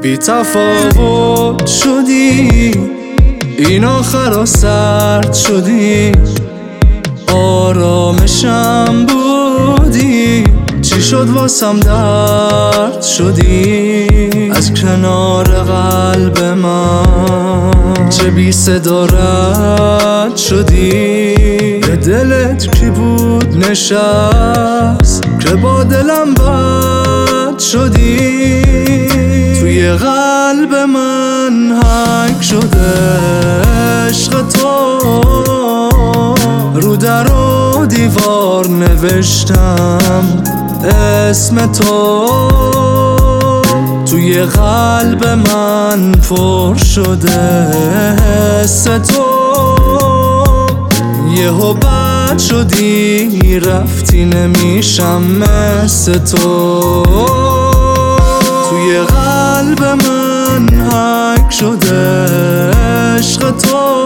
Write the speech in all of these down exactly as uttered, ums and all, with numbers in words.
بی تفاوت شدی، این آخر سرد شدی، آرامشم بودی، چی شد واسم درد شدی، از کنار قلب من چه بی صدا رد شدی. به دلت کی بود نشست که با دلم بد شدی، توی قلب من حک شده عشق تو، رو در و دیوار نوشتم اسم تو، توی قلب من پر شده حس تو، یهو بد شدی رفتی نمیشم مثل تو، توی قلب من حک شده عشق تو،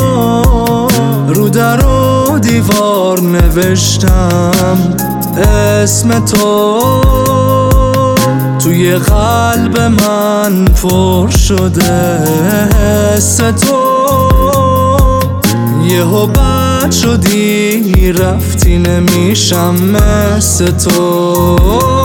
رو در و دیوار نوشتم اسم تو، توی قلب من پر شده حس تو، یهو بد شدی رفتی نمیشم مثل تو.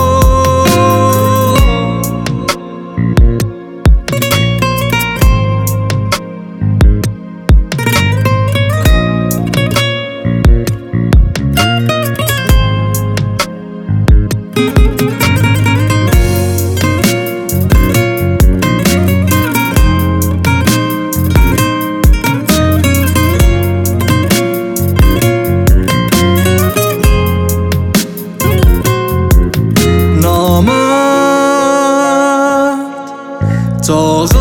طاقت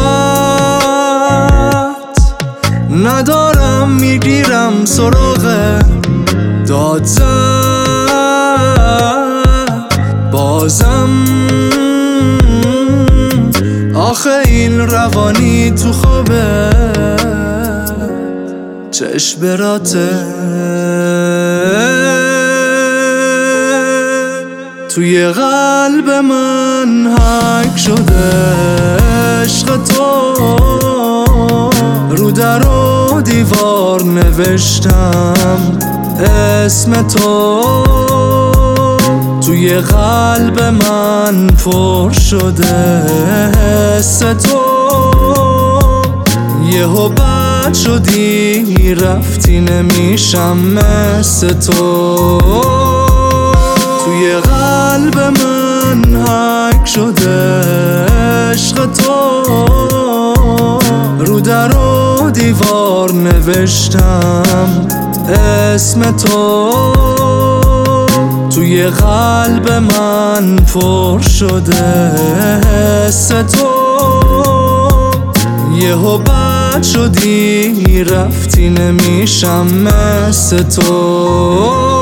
ندارم میگیرم سراغ داد زد، بازم آخه این روانی تو خوابه چشم براته، توی قلب من حک شده عشق تو، رو در و دیوار نوشتم اسم تو، توی قلب من پر شده حس تو، یهو بد شدی رفتی نمیشم مثل تو، توی قلب من حک شده عشق تو، رو در و دیوار نوشتم اسم تو، توی قلب من پر شده حس تو، یهو بد شدی رفتی نمیشم مثل تو.